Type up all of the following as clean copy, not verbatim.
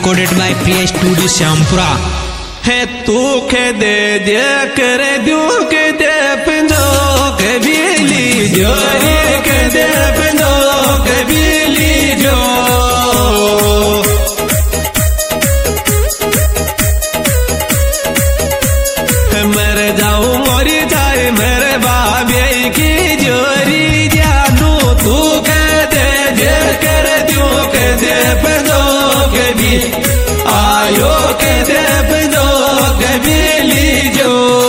recorded by Priya Studio Syampura. है तू के दे दे कर दू के दे पंजो के बिली जो के दे पंजो के बिली जो मर जाऊं मोरी जाए मेरे बाबे की जोरी जानू तू के दे दे कर दू के दे पंजो के भी आयो के दे पंजो के बिली जो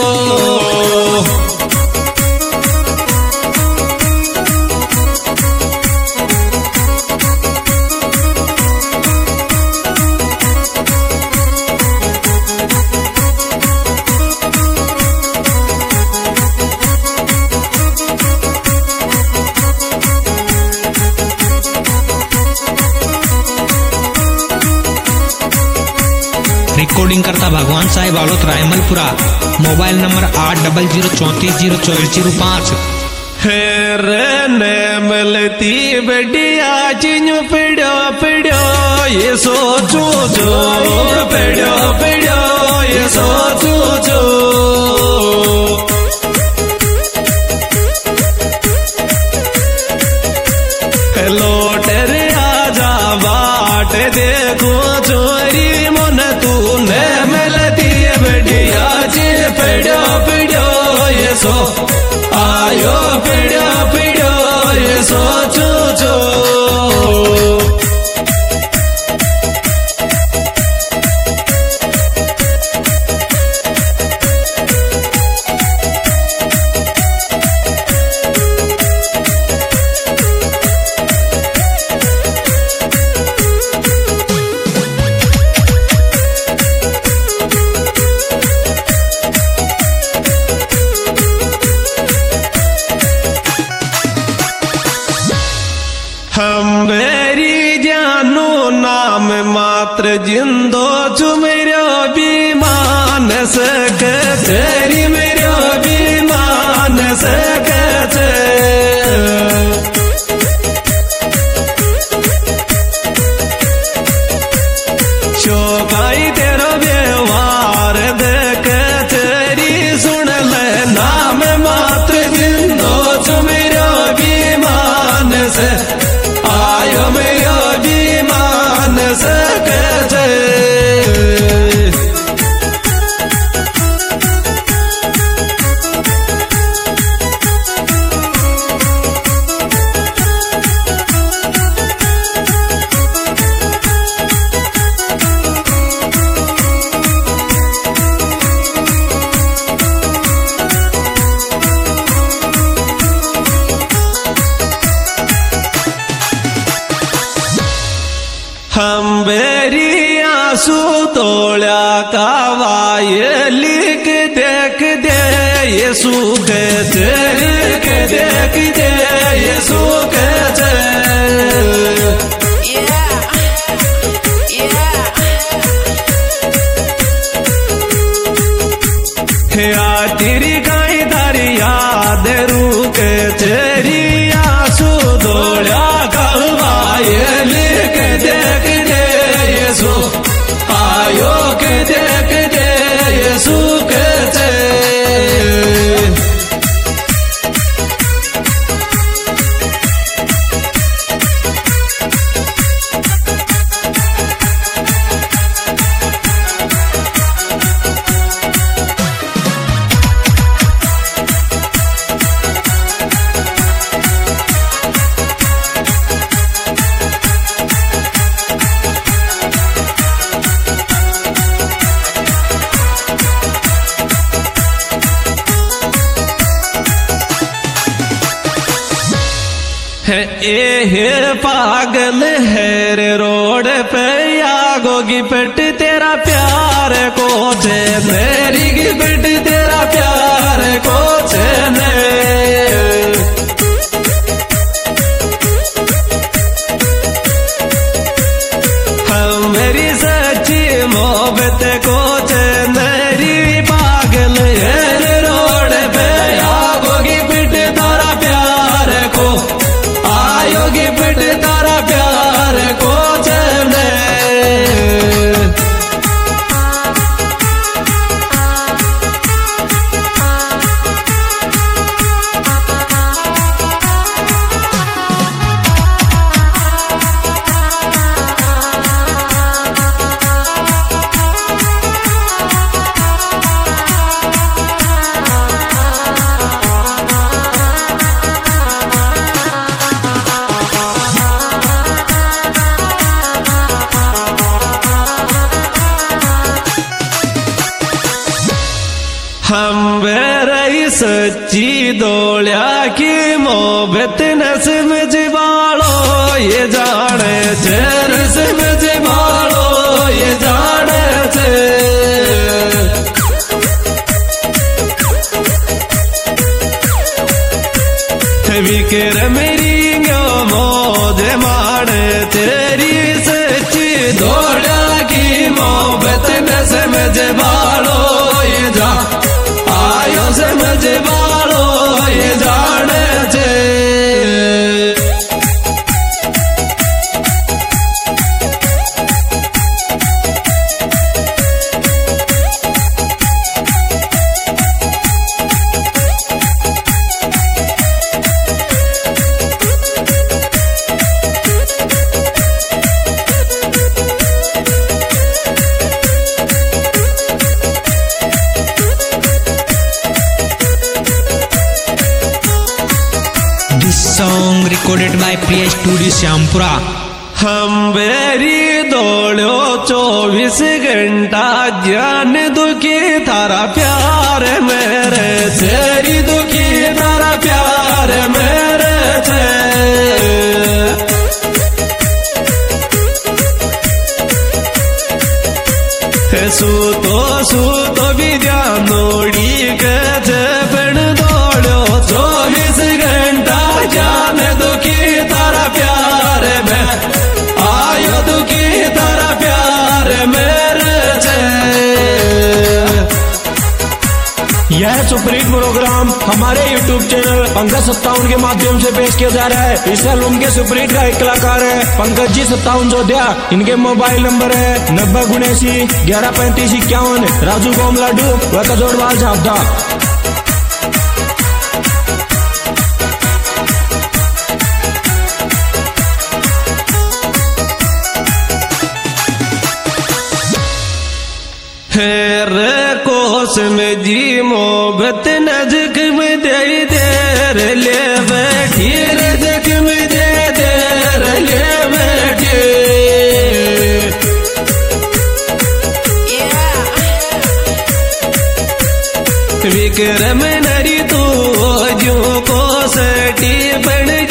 रिकॉर्डिंग करता भगवान साहिब आलोत रायमलपुरा। Mobile number 8034044005। ने मलती बढ़िया चिन्ह पड़ो पड़ो ये सोचो जो पड़ो पड़ो ये सोचो जो लोटर आजा बाट देखो चोरी मन तू ने मलती बढ़िया चिन्ह पड़ो पड़ो ये सो आयो पड़ो पड़ो ये सोचो जो हम मेरी जानो नाम मात्र जिंदो चुमेरो बीमान सके तेरी मेरो बीमान सके चौकाई तेरो व्यवहार देख तेरी सुन ले नाम मात्र जिंदो चुमेरो बीमान से आयो मेरो बीमान सके हम बेरी आंसू तोड़ा कावाये लिख देख दे ये सुख देख देख दे ये सुख तेरी गाय दारी याद रूक तेरी आंसू तोड़ा कावाये लिख देख दे ये सो आयो के देख दे ये सुख हे पागल है रे रोड पे आगोगी पेट तेरा प्यार को छे मेरी की पेट तेरा प्यार को छे ने हम मेरी सच्ची मोहब्बत को छे मेरी पागल है रे रोड पे आगोगी पेट तेरा प्यार को आयोगी पेट तारा प्यार को चले हम बेरई सच्ची दोलिया की मोहब्बत नस्म जबालो ये जाने छे रस्म जबालो ये जाने छे विकर मेरी मौज माने तेरी सच्ची दोलिया की मोहब्बत नस्म जबालो ये जा आयो समझ बालो ये जाने छे Song recorded by Priya Studio Syampura. हम बेरी दौड़ो 24 घंटा जान दुखी थारा प्यार मेरे तेरी दुखी थारा प्यार मेरे थे सूतो भी जानोड़ी के बन दौड़ो 24 घंटा जान दुखी तारा प्यार में आयो दुखी तारा प्यार मेरे छे। यह सुपरहिट प्रोग्राम हमारे YouTube चैनल पंकज 57 के माध्यम से पेश किया जा रहा है। इस एल्बम के सुपरहिट का एक कलाकार है पंकज जी 57 जोध्या। इनके मोबाइल नंबर है 90 11 35 51। राजू गोम लाडू व कजोड़वाल झापदा। रे कोस में जी मोहब्बत नजक में दे देर ले बैठी रजक में दे देर ले बैठी विक्रम नरी तू जो को सटी बन